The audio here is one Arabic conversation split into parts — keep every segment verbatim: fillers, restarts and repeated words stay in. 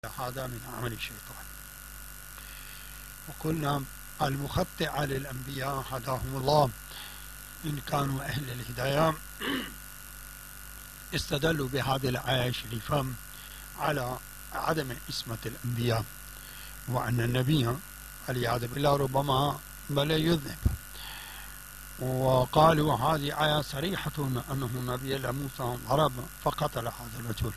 هذا من عمل الشيطان. وقلنا المخطئة للأنبياء هداهم الله إن كانوا أهل الهداية استدلوا بهذه الآية الشريفة على عدم عصمة الأنبياء، وأن النبي والعياذ بالله ربما بل يذنب، وقالوا هذه آية صريحة أنه نبي موسى ضرب فقتل هذا الرجل،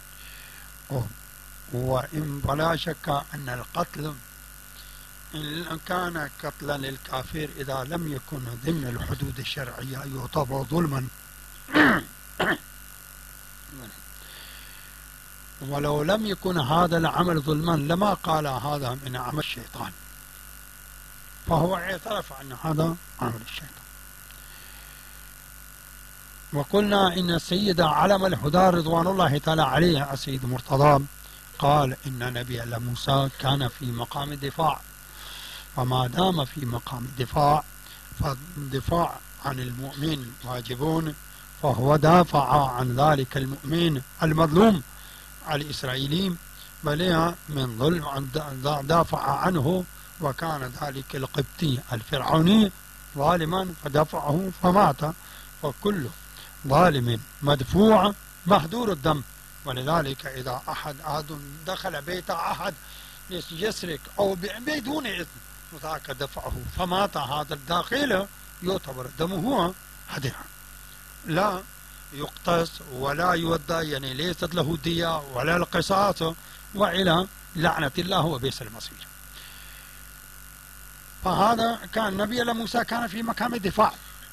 وإن فلا شك أن القتل إن كان قتلا للكافر إذا لم يكن ضمن الحدود الشرعية يعتبر ظلما ولو لم يكن هذا العمل ظلما لما قال هذا من عمل الشيطان، فهو اعترف أن هذا عمل الشيطان. وقلنا إن السيد علم الهدى رضوان الله تعالى عليه السيد مرتضى قال إن نبي الله موسى كان في مقام الدفاع، فما دام في مقام الدفاع فالدفاع عن المؤمن واجبون، فهو دافع عن ذلك المؤمن المظلوم الإسرائيلي بل من ظلم، دافع عنه، وكان ذلك القبطي الفرعوني ظالما فدفعه فمات، وكل ظالم مدفوع مهدور الدم. ولذلك إذا أحد أحد دخل بيت أحد يسرق أو بدون إذن وذاك دفعه فمات هذا الداخل يعتبر دمه هدر، لا يقتص ولا يودى، يعني ليست له دية ولا القصاص، وإلى لعنة الله وبئس المصير. فهذا كان نبي الله موسى كان في مقام الدفاع.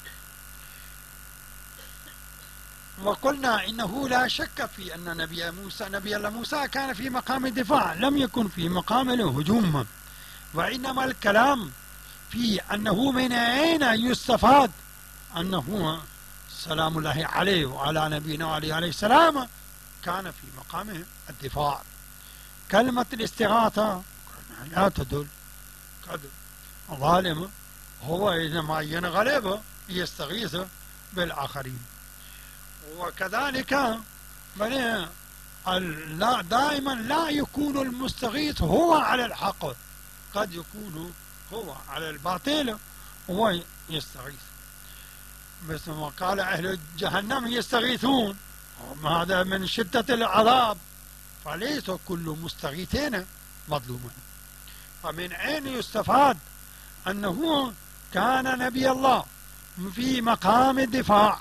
وقلنا إنه لا شك في أن نبي موسى نبي الله موسى كان في مقام الدفاع، لم يكن في مقام الهجوم، وإنما الكلام في أنه من أين يستفاد أنه سلام الله عليه وعلى نبينا عليه السلام كان في مقام الدفاع. كلمة الاستغاثة لا تدل، قد ظالم هو إنما ينغلب يستغيث بالآخرين، وكذلك لا دائما لا يكون المستغيث هو على الحق، قد يكون هو على الباطل هو يستغيث، مثل ما قال أهل جهنم يستغيثون، هذا من شدة العذاب، فليس كل مستغيثين مظلوما. فمن أين يستفاد أنه كان نبي الله في مقام الدفاع؟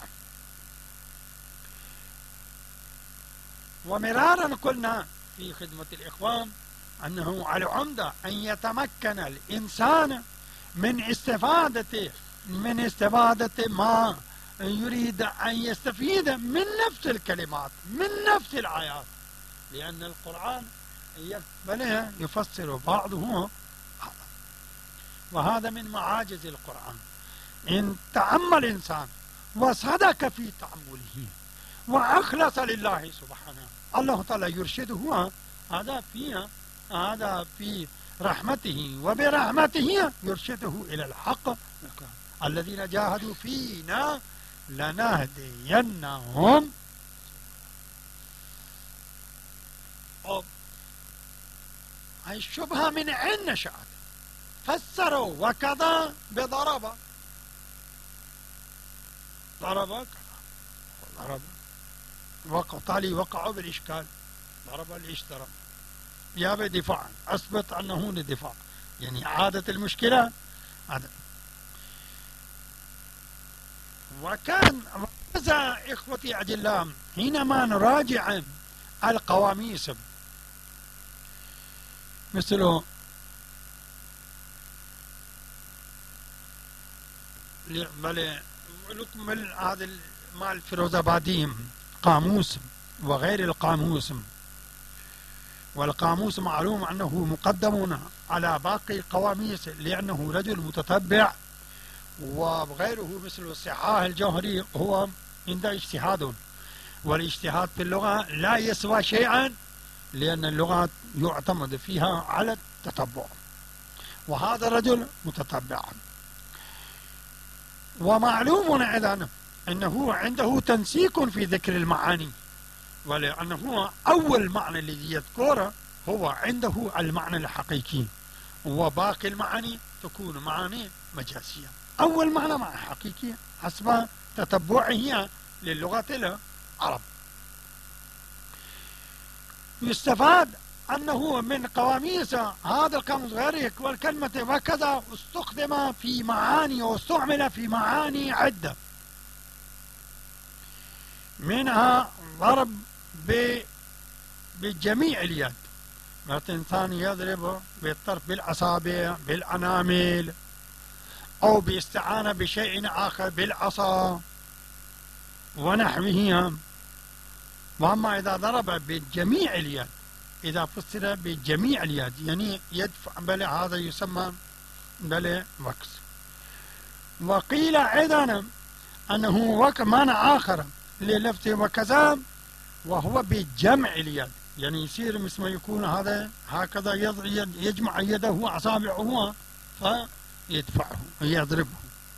ومرارا قلنا في خدمة الإخوان أنه على العمدة أن يتمكن الإنسان من استفادة من استفادة ما يريد أن يستفيد من نفس الكلمات من نفس الآيات، لأن القرآن يفسر بعضه، وهذا من معاجز القرآن. إن تأمل الإنسان وصدق في تأمله وأخلص لله سبحانه، الله تعالى يرشده، هذا فيها هذا في رحمته، وبرحمته يرشده إلى الحق. الذين جاهدوا فينا لنهدينهم. الشبهة من أين نشأت؟ فسروا وكذا بضرب، ضرب ضرب وقتالي وقعوا بالإشكال، ضرب ليش ضرب؟ يا بدفاع، أثبت أنه لدفاع، يعني عادة المشكلة عادة. وكان ماذا إخوتي أجلام حينما نراجع القواميس مثل بل نكمل هذا مع الفيروزابادي قاموس وغير القاموس، والقاموس معلوم أنه مقدم على باقي القواميس لأنه رجل متتبع، وغيره مثل الصحاح الجوهري هو عنده اجتهاد، والاجتهاد في اللغة لا يسوى شيئا لأن اللغة يعتمد فيها على التتبع، وهذا الرجل متتبع. ومعلوم أيضا أنه عنده تنسيق في ذكر المعاني، ولأنه أول معنى الذي يذكره هو عنده المعنى الحقيقي، وباقي المعاني تكون معاني مجازية. أول معنى معنى حقيقي حسب تتبعه للغة العرب. يستفاد أنه من قواميس هذا القاموس غير والكلمة وكذا استخدم في معاني واستعمل في معاني عدة، منها ضرب بجميع اليد، مثل إنسان يضرب بالطرف بالأصابع بالأنامل، أو باستعانة بشيء آخر بالعصا ونحوه. وأما إذا ضرب بجميع اليد، إذا فسر بجميع اليد يعني يدفع، بل هذا يسمى بل وكس. وقيل أيضا أنه وك معنى آخر للفظ وكذا وهو بجمع اليد، يعني يصير مثل ما يكون هذا هكذا يجمع يده أصابعه فيدفعه يضربه.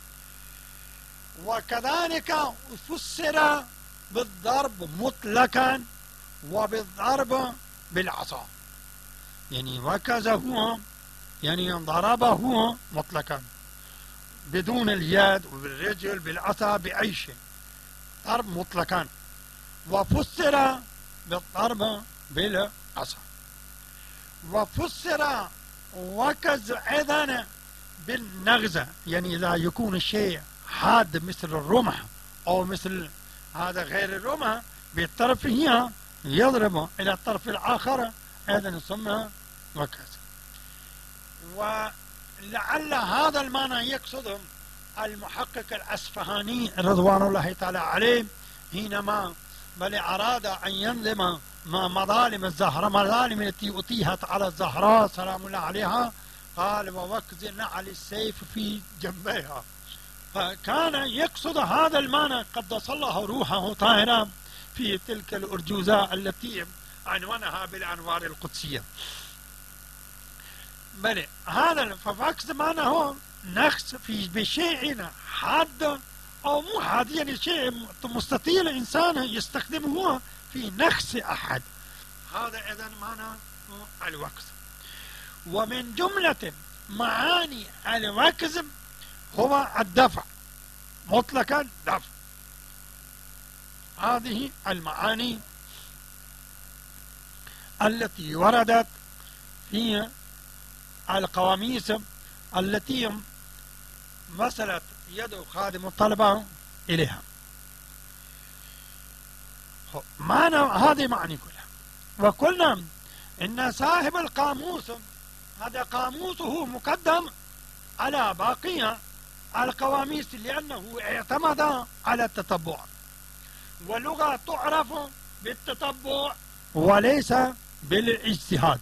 وكذلك فسر بالضرب مطلقا وبالضرب بالعصا، يعني وكذا هو يعني ضربه مطلقا بدون اليد وبالرجل بالعصا بأي شيء، ضرب مطلقا. وفسر بالضرب بالعصا. وفسر وكز أيضا بالنغزة، يعني إذا يكون الشيء حاد مثل الرمح أو مثل هذا غير الرمح بالطرف هي يضرب إلى الطرف الآخر، أيضا يسمى وكذا. ولعل هذا المعنى يقصد المحقق الأصفهاني رضوان الله تعالى عليه حينما بل أراد أن ينظم ما مظالم الزهراء، مظالم التي أطيحت على الزهراء سلام الله عليها، قال ووكز نعل السيف في جنبيها. فكان يقصد هذا المعنى قدس الله روحه طاهرا في تلك الأرجوزة التي عنونها بالأنوار القدسية. بل هذا فوكز معناه نقص في بشيء حاد أو مو حاد، يعني شيء مستطيل الإنسان يستخدمه في نقص أحد، هذا إذن معنى الوكز. ومن جملة معاني الوكز هو الدفع مطلقا، دفع. هذه المعاني التي وردت في القواميس التي وصلت يد خادم الطلبة إليها. معنى هذه معاني كلها. وقلنا إن صاحب القاموس هذا قاموسه مقدم على باقي القواميس لأنه اعتمد على التتبع، واللغة تعرف بالتتبع وليس بالاجتهاد.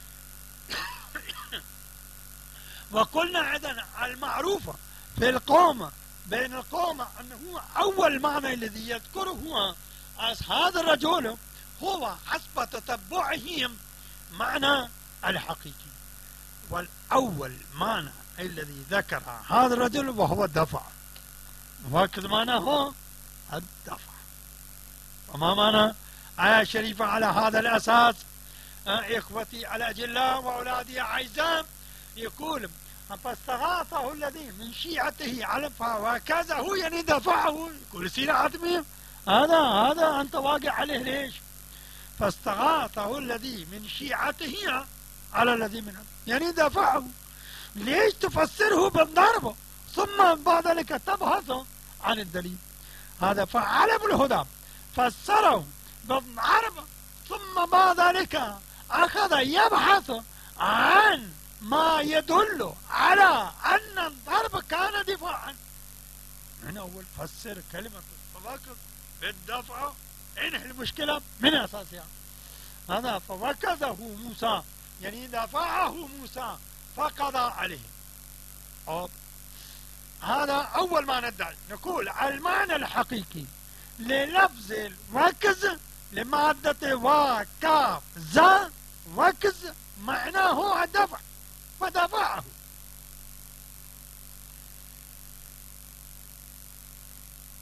وقلنا أيضا المعروفة في القوم بين القوم أنه أول معنى الذي يذكره هذا الرجل هو حسب تتبعهم معنى الحقيقي، والأول معنى الذي ذكر هذا الرجل وهو الدفع، وهكذا معناه الدفع. وما معنى آية شريفة على هذا الأساس؟ إخوتي الأجلاء وأولادي أعزاء، يقول فاستغاثه الذي من شيعته على وكذا هو يعني دفعه، يقول سيرة عدمية، هذا هذا أنت واقع عليه ليش؟ فاستغاثه الذي من شيعته على الذي منه، يعني دفعه. ليش تفسره بالضرب ثم بعد ذلك تبحث عن الدليل؟ هذا فعلم الهدى فسره بالضرب ثم بعد ذلك أخذ يبحث عن ما يدل على أن الضرب كان دفاعا. من أول فسر كلمة الصواكب بالدفع انهي المشكلة من أساسها. هذا فوكزه موسى يعني دفعه موسى فقضى عليه. أو هذا أول ما ندعي نقول المعنى الحقيقي للفظ الوكز لمادة وكاف ذا وكز معناه الدفع فدفعه.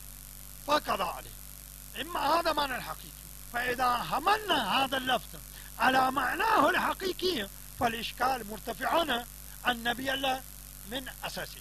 فقضى عليه. إما هذا معنى الحقيقي. فإذا حملنا هذا اللفظ على معناه الحقيقي فالإشكال مرتفع عن نبي الله من أساسه.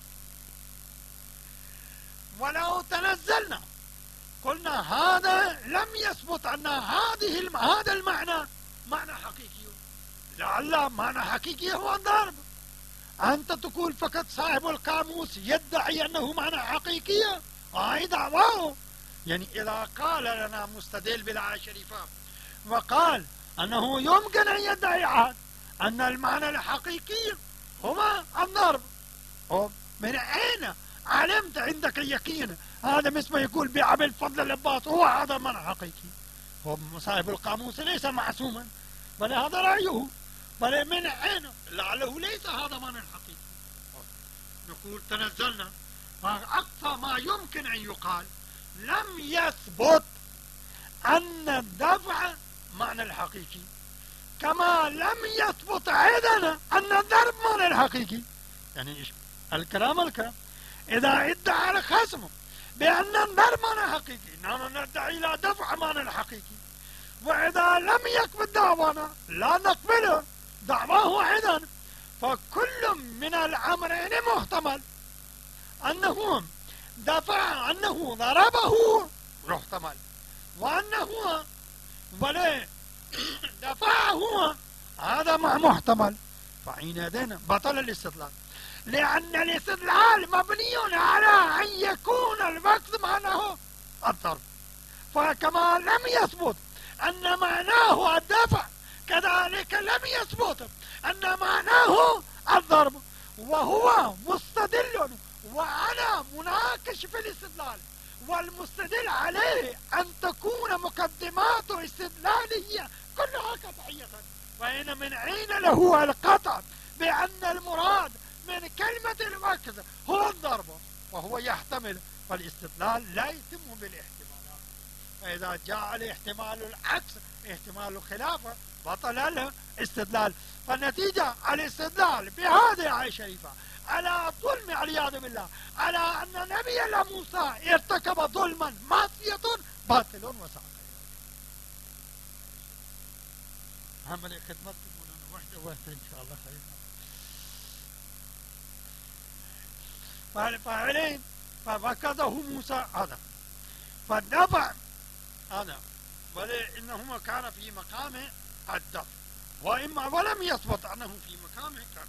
ولو تنزلنا قلنا هذا لم يثبت أن هذه هذا المعنى معنى حقيقي، لعل معنى حقيقي هو الضرب. أنت تقول فقط صاحب القاموس يدعي أنه معنى حقيقي، هاي دعواه. يعني إذا قال لنا مستدل بالآية الشريفة وقال أنه يمكن أن يدعي أحد أن المعنى الحقيقي هو الضرب، من أين علمت عندك اليقين؟ هذا مثل ما يقول بأبي الفضل العباس هو هذا معنى حقيقي. هو صاحب القاموس ليس معصوما، بل هذا رأيه، بل من أين؟ لعله ليس هذا معنى الحقيقي. نقول تنزلنا، فأقصى ما يمكن أن يقال لم يثبت أن الدفع معنى الحقيقي، كما لم يثبت أيضا أن الضرب معنى الحقيقي. يعني الكلام الكلام إذا ادعى الخصم بأن الضرب معنى حقيقي، نحن ندعي لا دفع معنى الحقيقي، وإذا لم يقبل دعوانا لا نقبله دعواه أيضا. فكل من الأمرين محتمل، أنه دفع أنه ضربه محتمل، وأنه ولا دفعه هذا ما محتمل. فحينئذ بطل الاستدلال، لأن الاستدلال مبني على أن يكون الوقت معناه الضرب. فكما لم يثبت أن معناه الدفع كذلك لم يثبت أن معناه الضرب، وهو مستدل وأنا مناقش في الاستدلال، والمستدل عليه أن تكون مقدمات استدلاله كلها قطعية. فإن من أين له القطع بأن المراد من كلمة الوقت هو الضرب، وهو يحتمل، فالاستدلال لا يتم بالاحتمالات. فإذا جاء الاحتمال العكس احتمال الخلافة بطل الاستدلال. فالنتيجة الاستدلال بهذه الآية الشريفة على ظلم والعياذ بالله، على أن نبي الله موسى ارتكب ظلما معصية باطل وساقط. عمل خدمتكم وحده وحده إن شاء الله خير. فالفاعلين ففكده موسى هذا فدفع هذا، ولكنهما كان في مقام الدفع، وإما ولم يثبت أنه في مقام كان.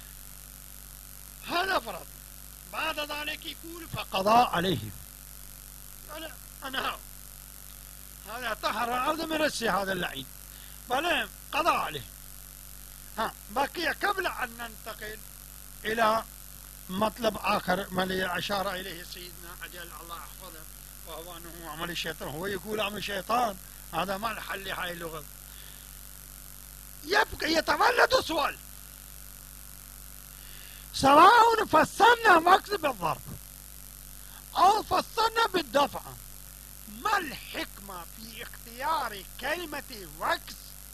هذا فرض. بعد ذلك يقول فقضى عليه، أنا هذا طهر الأرض من رسي هذا اللعين، بل قضى عليه. ها بقي قبل أن ننتقل إلى مطلب آخر ما أشار إليه سيدنا أجل الله أحفظه، وهو أنه عمل الشيطان. هو يقول عمل الشيطان، هذا ما الحل هاي اللغة. يبقى يتولد سؤال، سواء فسرنا وقت بالضرب أو فسرنا بالدفع، ما الحكمة في اختيار كلمة وقت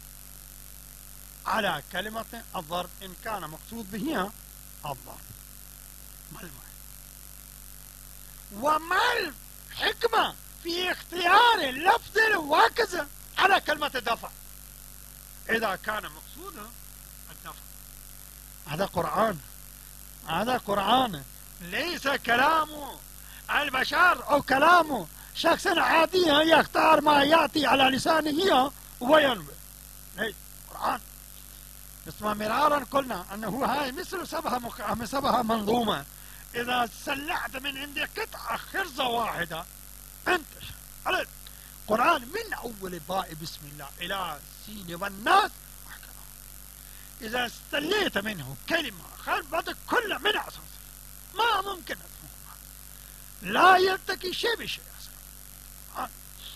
على كلمة الضرب إن كان مقصود بها الضرب؟ ما المعنى؟ وما الحكمة في اختيار لفظ الوقت على كلمة الدفع إذا كان مقصودها الدفع؟ هذا قرآن، هذا قرآن، ليس كلام البشر أو كلام شخص عادي يختار ما يأتي على لسانه وينوي. ليس قرآن. بس ما مرارا قلنا أنه هاي مثل سبها مك... سبها منظومة. إذا سلعت من عندك قطعة خرزة واحدة أنت على القرآن من أول باء بسم الله إلى سين والناس، إذا استليت منه كلمة خربت كل من أساس ما ممكن أفهمها، لا يلتقي شيء بشيء أصلا.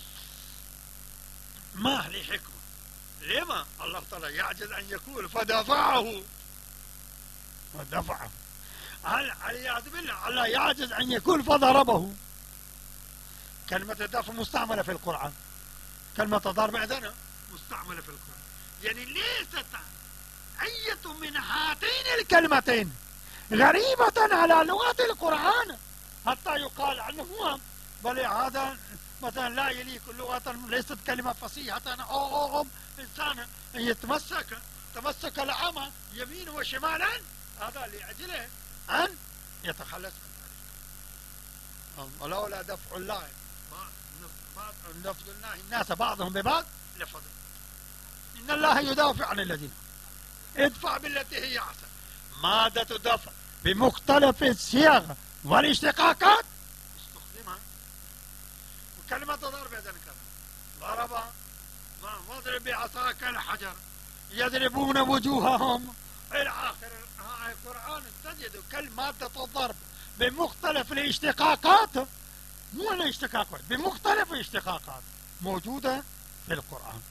ما لي حكمة. لما الله تعالى يعجز أن يقول فدفعه ودفعه؟ هل والعياذ بالله الله يعجز أن يقول فضربه؟ كلمة الدفع مستعملة في القرآن، كلمة ضرب أيضا مستعملة في القرآن. يعني ليست أية من هاتين الكلمتين غريبة على لغة القرآن حتى يقال عنه بل هذا مثلا لا يليق لغة، ليست كلمة فصيحة أو, أو, أو إنسان يتمسك تمسك العمى يمين وشمالا، هذا لأجله أن يتخلص من ذلك. ولولا دفع الله لفظ الله الناس بعضهم ببعض لفضل. إن الله يدافع عن الذين ادفع بالتي هي أحسن. مادة دفع بمختلف الصيغ والاشتقاقات استخدمها. وكلمة ضرب إذا ضرب واضرب بعصاك الحجر يضربون وجوههم إلى آخر القرآن. تجد كلمة الضرب بمختلف الاشتقاقات، مو الاشتقاقات، بمختلف الاشتقاقات موجودة في القرآن.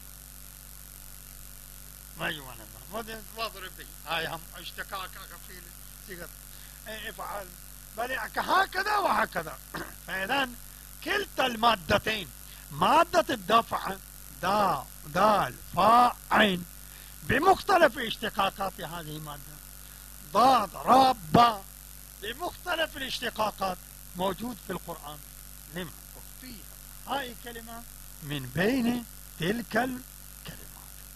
أيوة أنا واضرب به هاي هم اشتقاق في صيغة افعل، بل هكذا وهكذا. فإذا كلتا المادتين، مادة الدفع دا دال فاء عين بمختلف اشتقاقات هذه المادة، ضاد راء باء بمختلف الاشتقاقات موجود في القرآن. لما فيها هاي كلمة من بين تلك الكلمات.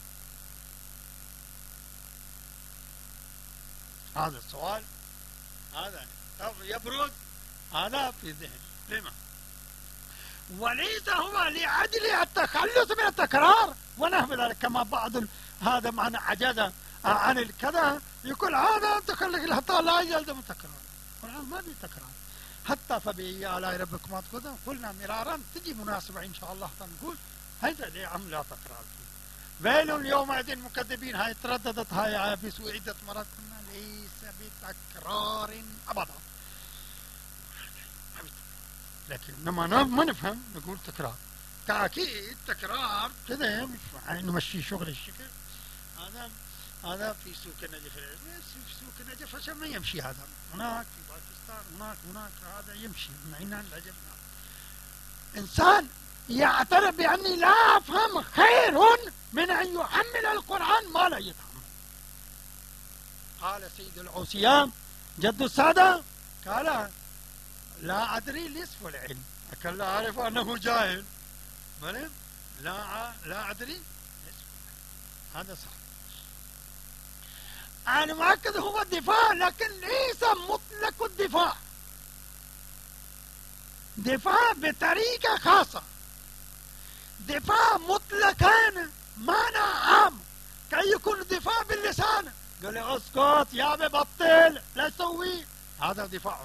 هذا السؤال هذا يبرز هذا في ذهن. لما؟ وليس هو لأجل التخلص من التكرار ونحو ذلك، كما بعض هذا معنى عجز عن الكذا يقول هذا تخلق حتى لا يلزم التكرار. القرآن ما في تكرار. حتى فبأي آلاء ربكما تكذبون قلنا مرارا، تجي مناسبة إن شاء الله نقول هذا لعم لا تكرار فيه. ويل يومئذ مكذبين، هاي ترددت هاي في سوء عدة مرات، قلنا ليس بتكرار أبدا. لكن لما ما نفهم نقول تكرار. تأكيد تكرار كذا نمشي شغل الشكل. هذا هذا في سوق النجف، في سوق النجف عشان ما يمشي. هذا هناك في باكستان، هناك هناك هذا يمشي من عينان العجب. إنسان يعترف بأني لا أفهم خير من أن يحمل القرآن ما لا يفهم. قال سيد الأوصياء جد السادة قال لا أدري نصف العلم، لكن لا أعرف أنه جاهل. لا لا أدري نصف العلم. هذا صح. أنا مؤكد هو الدفاع، لكن ليس مطلق الدفاع. دفاع بطريقة خاصة. دفاع مطلقا معنى عام، كي يكون الدفاع باللسان. قال لي اسكت يا ببطل لا تسوي، هذا دفاع.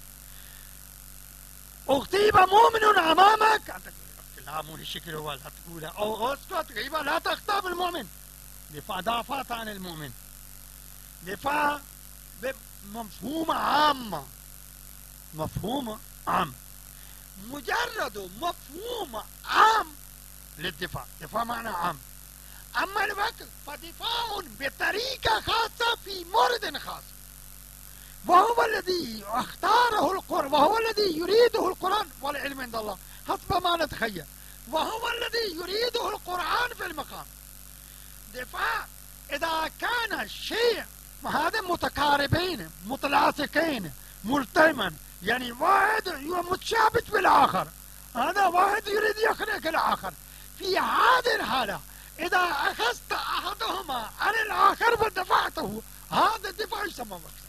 اغتيب مؤمن امامك، انت لا مو الشكل هو لا تقولها، او اسكت غيبه لا تغتاب المؤمن. دفاع دافعت عن المؤمن. دفاع بمفهوم عام، مفهوم عام، مجرد مفهوم عام للدفاع. دفاع معنى عام. اما الوقت فدفاع بطريقه خاصه في مورد خاص، وهو الذي اختاره القرآن، وهو الذي يريده القرآن والعلم عند الله حسب ما نتخيل، وهو الذي يريده القرآن في المقام. دفاع إذا كان الشيء هذا متقاربين متلاصقين ملتئما، يعني واحد متشابك بالآخر، هذا واحد يريد يخنق الآخر، في هذه الحالة إذا أخذت أحدهما عن الآخر ودفعته، هذا الدفاع يسمى وقتا.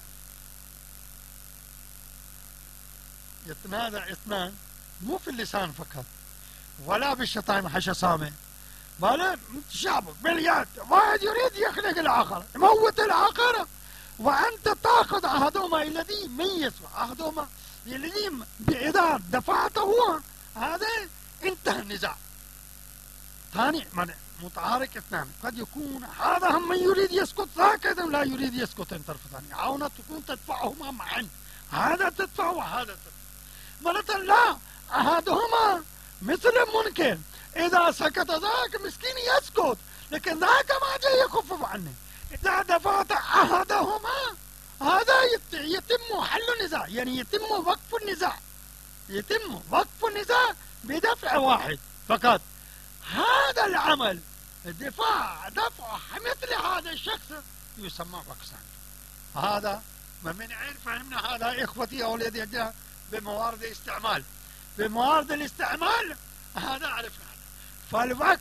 يتنازع اثنان مو في اللسان فقط ولا بالشتائم حشصامه، بل متشابك باليد، واحد يريد يخنق الآخر يموت الآخر، وأنت تأخذ أحدهما الذي يميز أحدهما الذي إذا دفعته هذا انتهى النزاع. ثاني من متعارك اثنان، قد يكون هذا هم من يريد يسكت ذاك لا يريد يسكت طرف ثاني، عاونة تكون تدفعهما معا، هذا تدفع وهذا تدفع. مرة لا أحدهما مثل منكر، إذا سكت ذاك مسكين يسكت، لكن ذاك ما جاي يخفف عنه. إذا دفعت أحدهما هذا يتم حل النزاع، يعني يتم وقف النزاع، يتم وقف النزاع بدفع واحد فقط. هذا العمل الدفاع دفع مثل هذا الشخص يسمى وقفا. هذا من عين فهمنا هذا إخوتي أولادي بموارد الاستعمال. بموارد الاستعمال هذا عرفنا هذا. فالوقف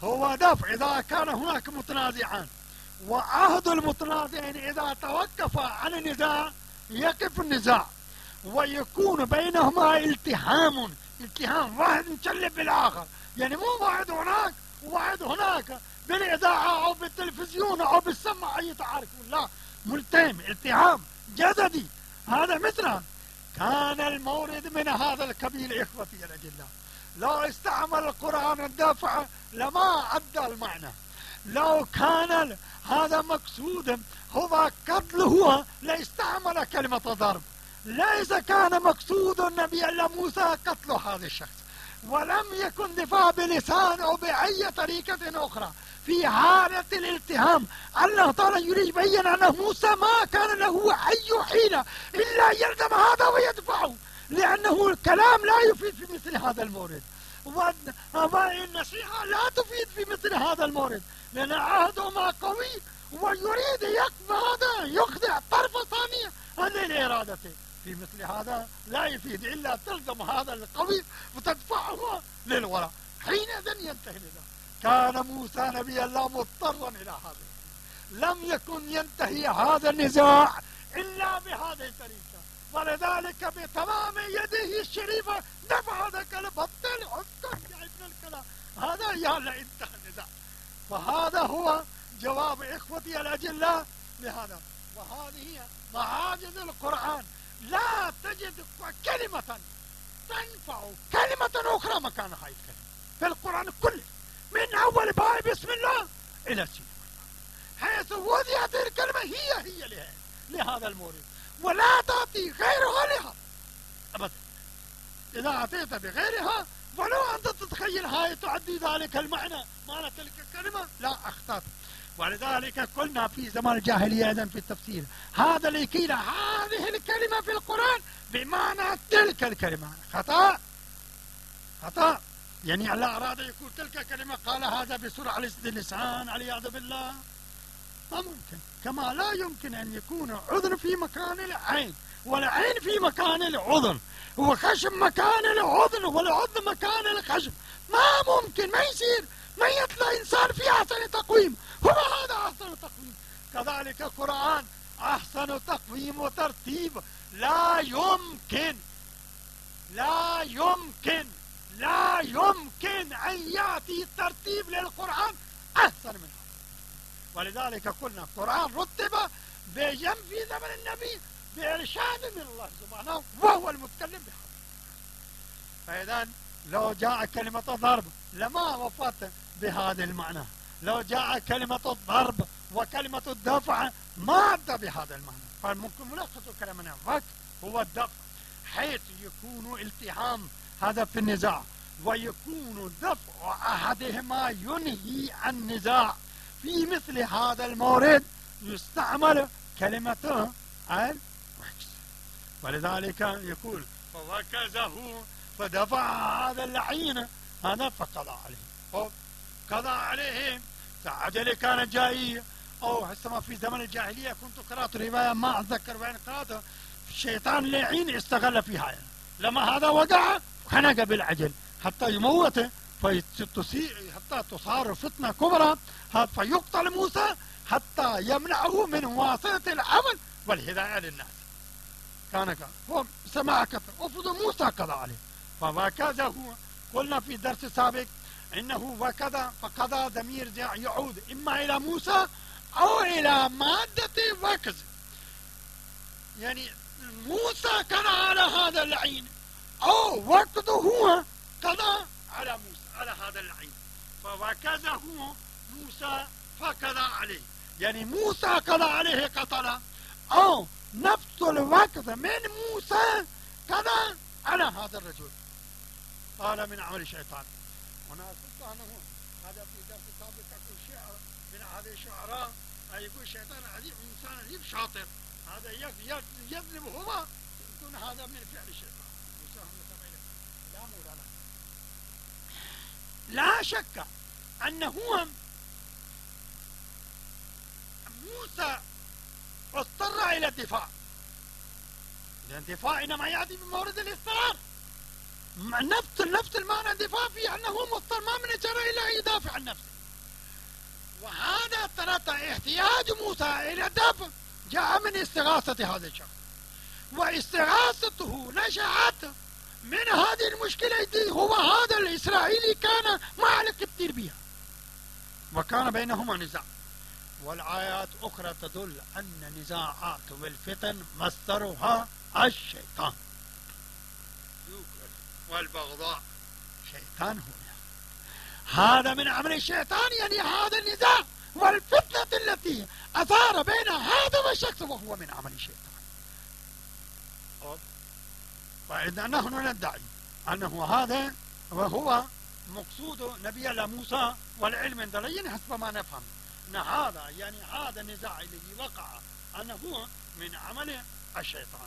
هو دفع إذا كان هناك متنازعان، وعهد المتنازعين إذا توقف عن النزاع يقف النزاع، ويكون بينهما التهام التهام واحد مشلب بالآخر، يعني مو واحد هناك وواحد هناك بالإذاعة أو بالتلفزيون أو بالسمع أي تعارف، لا، ملتهم التهام جسدي. هذا مثلا كان المورد من هذا القبيل إخوتي الأجلاء. لو استعمل القرآن الدافع لما أدى المعنى. لو كان هذا مقصود هو قتله لاستعمل كلمة ضرب. ليس كان مقصود النبي إلا موسى قتل هذا الشخص، ولم يكن دفاع بلسان أو بأي طريقة أخرى. في حالة الالتهام الله تعالى يريد يبين أن موسى ما كان له أي حيلة إلا يلزم هذا ويدفعه، لأنه الكلام لا يفيد في مثل هذا المورد، والنصيحة لا تفيد في مثل هذا المورد، لأن عهدهما قوي ويريد يقف هذا يخضع طرف ثانية عن إرادته. في مثل هذا لا يفيد إلا تلزم هذا القوي وتدفعه للوراء، حينئذ ينتهي النزاع. كان موسى نبي الله مضطرا إلى هذا، لم يكن ينتهي هذا النزاع إلا بهذه الطريقة، ولذلك بتمام يده الشريفة دفع ذاك البطل عفوا يا ابن الكلام، هذا يلا انتهى النزاع. فهذا هو جواب إخوتي الأجلاء لهذا. وهذه معاجز القرآن، لا تجد كلمة تنفع كلمة أخرى مكان هذه الكلمة في القرآن كله، من أول باء بسم الله إلى سين، حيث وضعت الكلمة هي هي لها لهذا المورد، ولا تعطي غيرها لها أبدا. إذا أتيت بغيرها ولو أنت تتخيل هاي تعدي ذلك المعنى معنى تلك الكلمة، لا أخطأت. ولذلك قلنا في زمان الجاهلية أيضا في التفسير هذا اللي قيل هذه الكلمة في القرآن بمعنى تلك الكلمة، خطأ خطأ. يعني الله أراد يقول تلك الكلمة قال هذا بسرعة اللسان والعياذ بالله، ما ممكن. كما لا يمكن أن يكون عذر في مكان العين والعين في مكان العذر وخشم مكان العذر والعذر مكان الخشم، ما ممكن، ما يصير، ما يطلع إنسان في أحسن تقويم، هو هذا أحسن تقويم. كذلك القرآن أحسن تقويم وترتيب، لا يمكن لا يمكن لا يمكن أن يأتي ترتيب للقرآن أحسن من هذا. ولذلك قلنا القرآن رتب بجنب في زمن النبي بإرشاد من الله سبحانه وهو المتكلم بهذا. فإذا لو جاء كلمة ضرب لما وفت بهذا المعنى، لو جاء كلمة الضرب وكلمة الدفع ما أدى بهذا المعنى. فممكن ملخص كلامنا وقت هو الدفع، حيث يكون التهام هذا في النزاع، ويكون دفع أحدهما ينهي عن النزاع. في مثل هذا المورد يستعمل كلمة الوكز، ولذلك يقول فوكزه فدفع هذا اللعين هذا فقضى عليه، قضى عليه فعجل كان جاي. أو حسما في زمن الجاهلية كنت قرأت رواية ما أتذكر وين قرأتها، الشيطان لعين استغل فيها، يعني لما هذا وقع خنق بالعجل حتى يموته فتصير حتى تصار فتنة كبرى فيقتل موسى حتى يمنعه من مواصلة العمل والهداية للناس. كان هو سمع كثر وفضل موسى قضى عليه فوكزه. قلنا في درس سابق إنه وكذا فقضى ضمير يعود إما إلى موسى أو إلى مادة وكز، يعني موسى قضى على هذا اللعين أو وكذا هو قضى على موسى على هذا اللعين، فوكزه موسى فقضى عليه، يعني موسى قضى عليه قتل، أو نفس الوكز من موسى قضى على هذا الرجل. قال من عمل الشيطان. هنا قلت أنه هذا في درس سابق يقول شعر من هذه الشعراء يقول الشيطان عجيب إنسان عجيب شاطر، هذا يذنب هو يكون هذا من فعل الشيطان. لا مولانا، لا شك أنه موسى اضطر إلى الدفاع، لأن الدفاع إنما يأتي بمورد الاضطرار، نفس نفس المعنى الدفاع فيه أنه مضطر ما من جرى إلا يدافع عن نفسه. وهذا ترى احتياج موسى إلى دفع جاء من استغاثة هذا الشخص، واستغاثته نشأت من هذه المشكلة دي. هو هذا الإسرائيلي كان معلق كتير بها، وكان بينهما نزاع. والآيات أخرى تدل أن نزاعات والفتن مصدرها الشيطان، والبغضاء شيطان هو. هذا من عمل الشيطان، يعني هذا النزاع والفتنة التي أثار بين هذا والشخص وهو من عمل الشيطان. فإذا نحن ندعي أنه هذا وهو مقصود نبي الله موسى والعلم عندنا حسب ما نفهم أن هذا يعني هذا النزاع الذي وقع أنه من عمل الشيطان.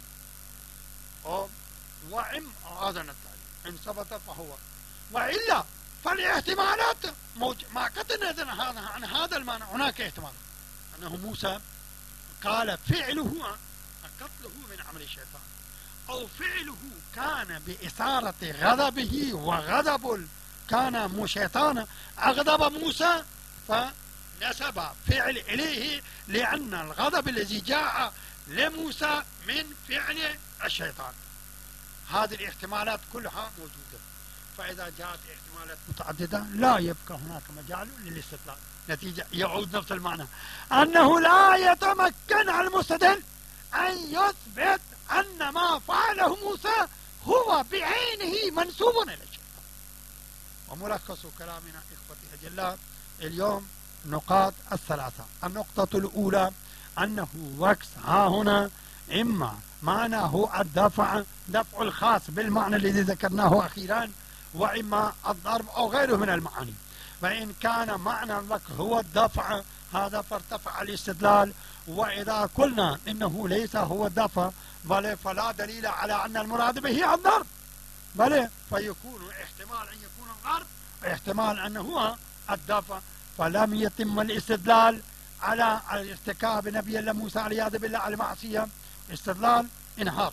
وإن هذا ندعي إن ثبت فهو، وإلا فالاحتمالات موج... ما قدرنا هذا عن هذا المعنى. هناك احتمال أنه موسى قال فعله قتله من عمل الشيطان، أو فعله كان بإثارة غضبه، وغضب كان مو شيطان أغضب موسى فنسب فعل إليه، لأن الغضب الذي جاء لموسى من فعل الشيطان. هذه الاحتمالات كلها موجودة. فإذا جاءت احتمالات متعددة لا يبقى هناك مجال للاستدلال. نتيجة يعود نفس المعنى، أنه لا يتمكن المستدل أن يثبت أن ما فعله موسى هو بعينه منسوب إلى الشيطان. وملخص كلامنا إخوتي الأجلاء اليوم نقاط الثلاثة. النقطة الأولى أنه وكس ها هنا إما معناه الدفع، دفع الخاص بالمعنى الذي ذكرناه أخيرا، وإما الضرب أو غيره من المعاني. فإن كان معنى الوكس هو الدفع هذا فارتفع الاستدلال. وإذا قلنا إنه ليس هو الدفع بل فلا دليل على أن المراد به الضرب، بل فيكون احتمال أن يكون الضرب، احتمال أنه هو الدفع، فلم يتم الاستدلال على ارتكاب نبي الله موسى والعياذ بالله المعصية. استدلال انهار.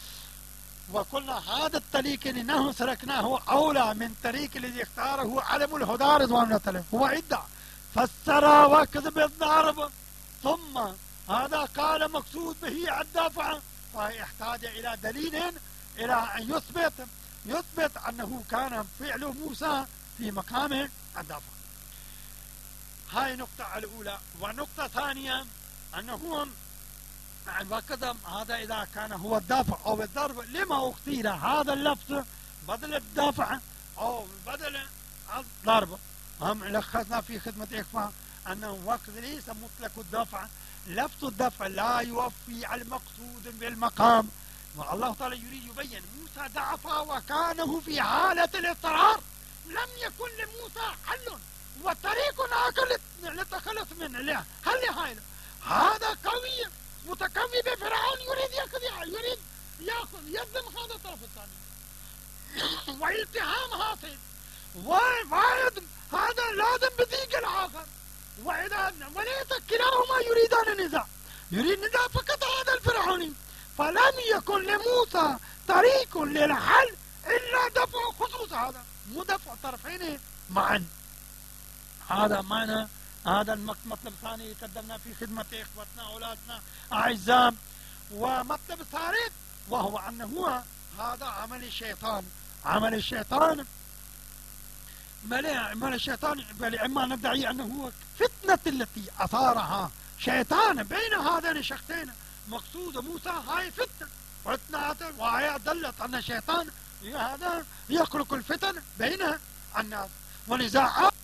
وقلنا هذا الطريق اللي نحن سلكناه أولى من طريق الذي اختاره علم الهدى رضوان الله تعالى. هو ادعى فسر وكذب بالضرب، ثم هذا قال مقصود به الدفع، فيحتاج إلى دليل إلى أن يثبت يثبت أنه كان فعل موسى في مقام الدفع. هاي النقطة الأولى. والنقطة الثانية أنه وكذا هذا إذا كان هو الدفع أو الضرب، لما اختير هذا اللفظ بدل الدفع أو بدل الضرب؟ هم لخصنا في خدمة إخوة أنه وقت ليس مطلق الدفع، لفظ الدفع لا يوفي المقصود بالمقام. والله تعالى يريد يبين موسى ضعف وكانه في حالة الاضطرار، لم يكن لموسى حل وطريق آخر للتخلص منه. لا هل هاي هذا قوي متكوي بفرعون يريد ياخذ يريد ياخذ يظلم هذا الطرف الثاني والتهام هاتين، وواحد هذا لازم بذيق الآخر، وإذا وليس كلاهما يريدان النزاع، يريد نزاع فقط هذا الفرعوني. فلم يكن لموسى طريق للحل إلا دفع خصوص هذا، مو دفع طرفين معا. هذا معنى هذا المطلب الثاني قدمنا في خدمة إخوتنا أولادنا أعزاء. ومطلب الثالث وهو أنه هذا عمل الشيطان، عمل الشيطان عمل الشيطان بل إما ندعي أنه فتنة التي أثارها شيطان بين هذين الشخصين. مقصود موسى هاي فتنة، فتنة وهي دلت أن الشيطان هذا يخلق الفتن بين الناس ونزاعات